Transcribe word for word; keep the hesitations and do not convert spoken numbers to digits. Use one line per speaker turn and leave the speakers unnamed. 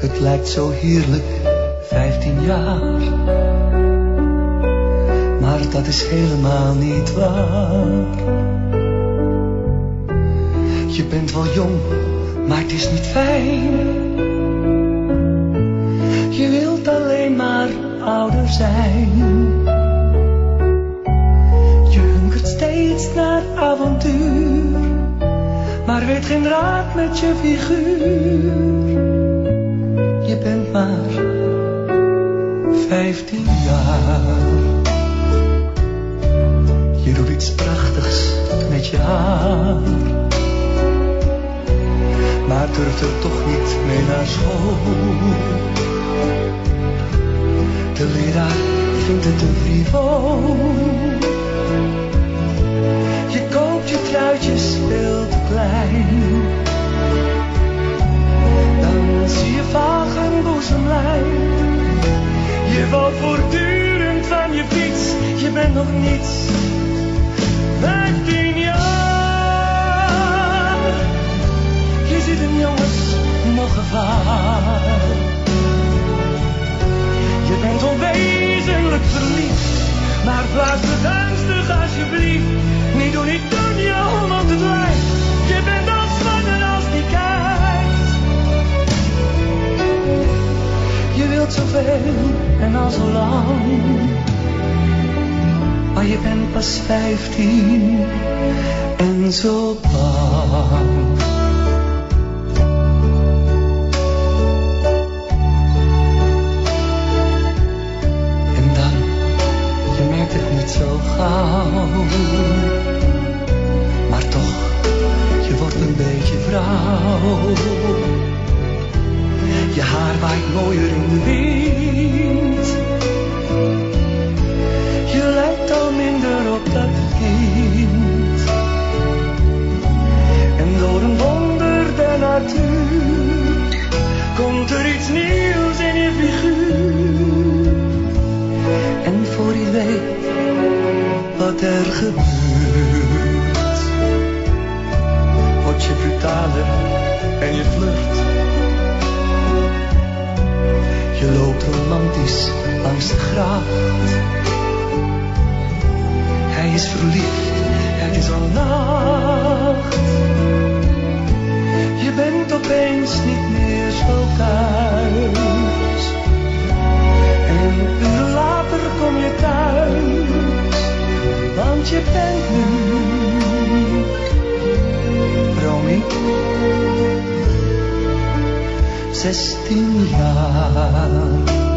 Het lijkt zo heerlijk, vijftien jaar. Maar dat is helemaal niet waar. Je bent wel jong, maar het is niet fijn. Je wilt alleen maar ouder zijn. Je hunkert steeds naar avontuur, maar weet geen raad met je figuur. Je bent maar vijftien jaar. Je doet iets prachtigs met je haar, maar durft er toch niet mee naar school. De leraar vindt het een frivol. Je koopt je truitjes veel te klein. Dan zie je vaag een boezemlijn. Je valt voortdurend van je fiets. Je bent nog niets. Vijftien jaar. Je ziet hem jongens, nog gevaar. Je bent onwezenlijk verliefd, maar blaas het ernstig alsjeblieft. Niet doen, niet doen, je holland het lijf. Je bent als zwanger als die kijkt. Je wilt zoveel en al zo lang, maar je bent pas vijftien en zo bang. Zo gauw, maar toch, je wordt een beetje vrouw. Je haar waait mooier in de wind. Je lijkt al minder op dat kind. En door een wonder der natuur komt er iets nieuws in je figuur. En voor je weet wat er gebeurt, word je brutaler en je flirt. Je loopt romantisch langs de gracht. Hij is verliefd, het is al nacht. Je bent opeens niet meer zo thuis. En uren later kom je thuis, want je bent nu, Romy, zestien jaar.